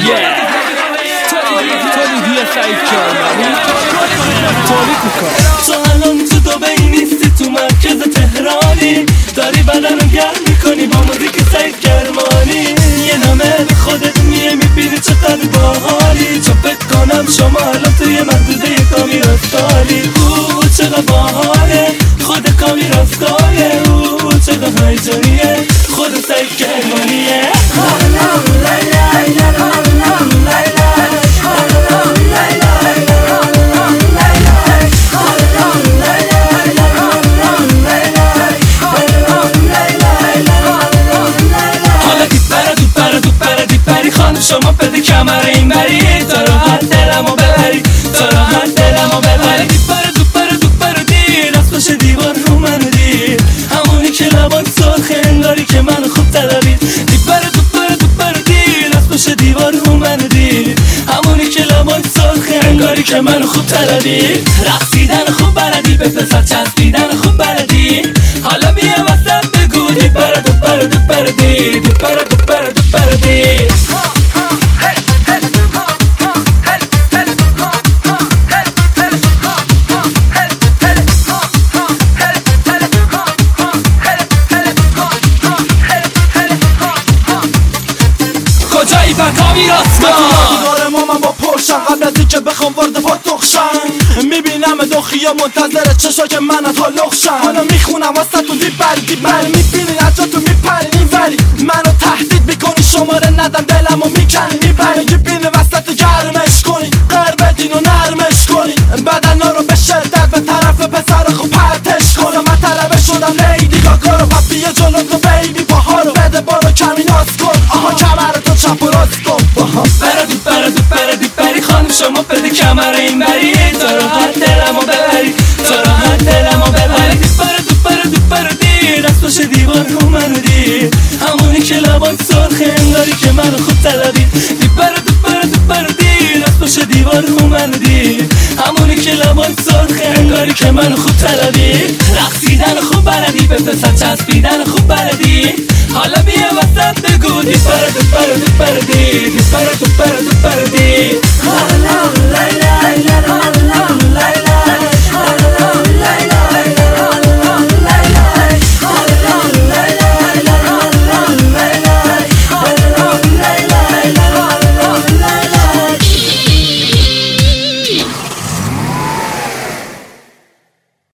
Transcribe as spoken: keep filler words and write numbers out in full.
تولیدی سعید کرمانی تولید میکنه. تو الان تو دبی نیستی، تو مرکز تهرانی، داری بدن رو گرم میکنی با موزیک سعید کرمانی. یه نامه به خودت میه میبینی چقدر باحالی، چون فکر کنم شما الان توی محدوده کامی رفتاری. او چقدر باحاله خود کامی رفتاره، او چقدر هیجانیه خود سعید کرمانیه. شما پده کمر این بری، تا راحت دلمو ببری، تا راحت دلمو ببری. دیپر دوپر دوپر دیر از پشت دیوار رو منو دیر، همونی که لبات سرخه انگاری که منو خوب طلبید. دیپر دوپر دوپر دیر از پشت دیوار رو منو دیر، همونی که لبات سرخه انگاری که منو خوب طلبید. رقصیدن خوب بلدی، به پسر چسبیدن خوب بلدی، حالا بیا وسط بگو دیپر دوپر دوپر دیر، دیپر دوپر دوپر دیر. کجایی پکامی راست کن دیوار ما من با پرشم، قبل از اینکه بخوام وارد پا تخشم میبینم دو خیا منتظر چشا که من از حال لخشم. حالا میخونم واسه تو دیپری دیپری، میبینی از جا تو میپری میبری، منو تهدید میکنی شماره ندم دلمو میکنی میبری. میبینی وسط گرمش کنی قر بدین و نرمش کنی، بدنا رو به شدت به طرف پسر خوب پرتش کنم. من طلبه شدم لیدی گاگا رو پپی جلو تو بیبی باها رو بده بارو کمی ناز کن، آها کمرتو چپ و راست کن باها. برا دو برا دو برا دی پری خانم شما پده کمر این بری، تا راحت دلمو ببری، تا راحت دلمو ببری. دی برا دو برا دو برا دیر از پشت دیوار رو منو دیر، همونی که لبات سرخه انگاری که منو خوب طلبید. دی برا دو برا دو برا دیر از پشت دیوار رو منو دیر، همونی که لبات سرخه انگاری که منو خوب طلبید. رقصیدن خوب بلدی، به پسر چسبیدن خوب بلدی، حالا بیا وسط بگو دی برا دو برا دو برا دیر، دی برا دو برا دو برا دیر.